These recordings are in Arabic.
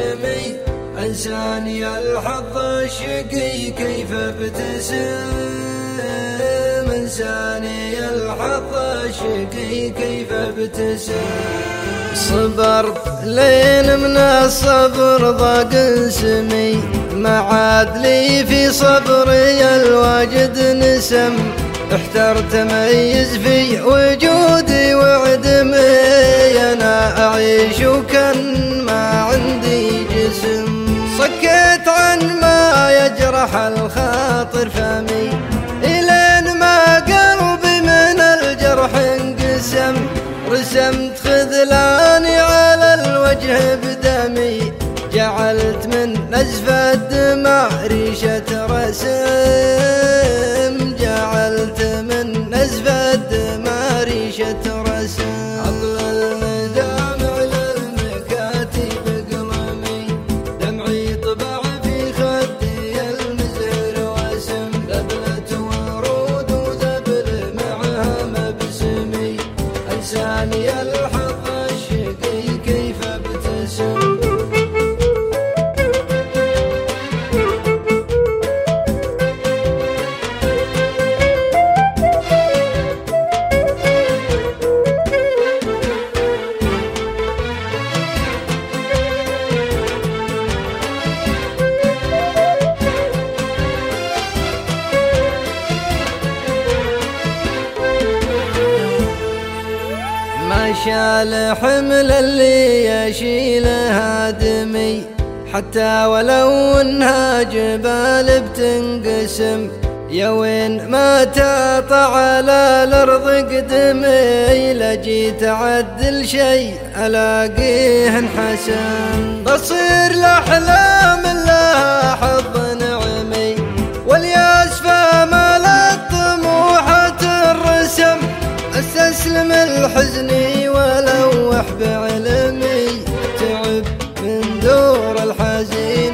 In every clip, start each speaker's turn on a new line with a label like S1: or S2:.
S1: باسمي أنساني الحظ الشقي كيف ابتسم أنساني الحظ الشقي كيف ابتسم صبرت لين من الصبر ضاق سمي ما عاد لي في صبري الواجد نسم احترت ميز في وجودي وعدمي أنا أعيش وكان ما عندي جسم صكيت عن ما يجرح الخاطر فمي إلين ما قلبي من الجرح انقسم رسمت خذلاني على الوجه بدمي جعلت من نزف الدماء ريشة رسم جعلت من نزف الدماء ريشة رسم عطل المدامع للمكاتب قلمي دمعي طبع في خدي المزهر واسم لبلة ورود وزبل معها مبسمي أنساني الحظ الشقي كيف ابتسم ما شال حمل اللي يشيله هادمي حتى ولو انها جبال بتنقسم يا وين ما تقطع على الارض قدمي لجيت اعدل شي الاقيه انحسم بصير الاحلام لها حظ نعمي والياس فمالت طموحة الرسم استسلم الحزن ولوح بعلمي تعب من دور الحزين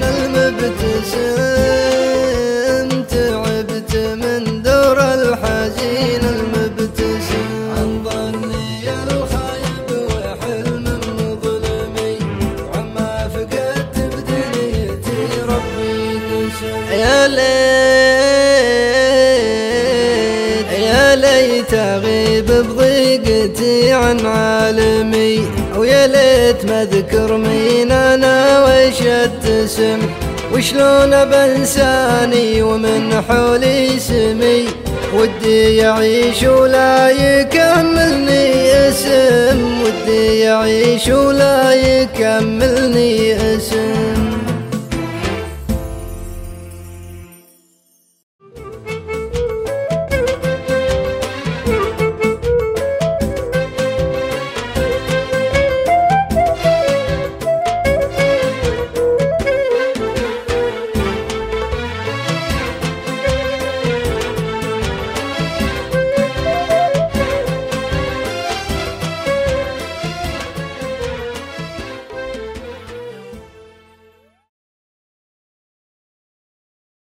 S1: المبتسم تعبت من دور الحزين المبتسم عن ظني الخايب وحلم مظلمي وعما فقدت بدنيتي ربي قسم يا ليت أغيب بضيقتي عن عالمي ويا ليت ما اذكر مين أنا وش اتسم وشلون بنساني ومن حولي سمي ودي يعيش ولا يكملني اسم ودي يعيش ولا يكملني اسم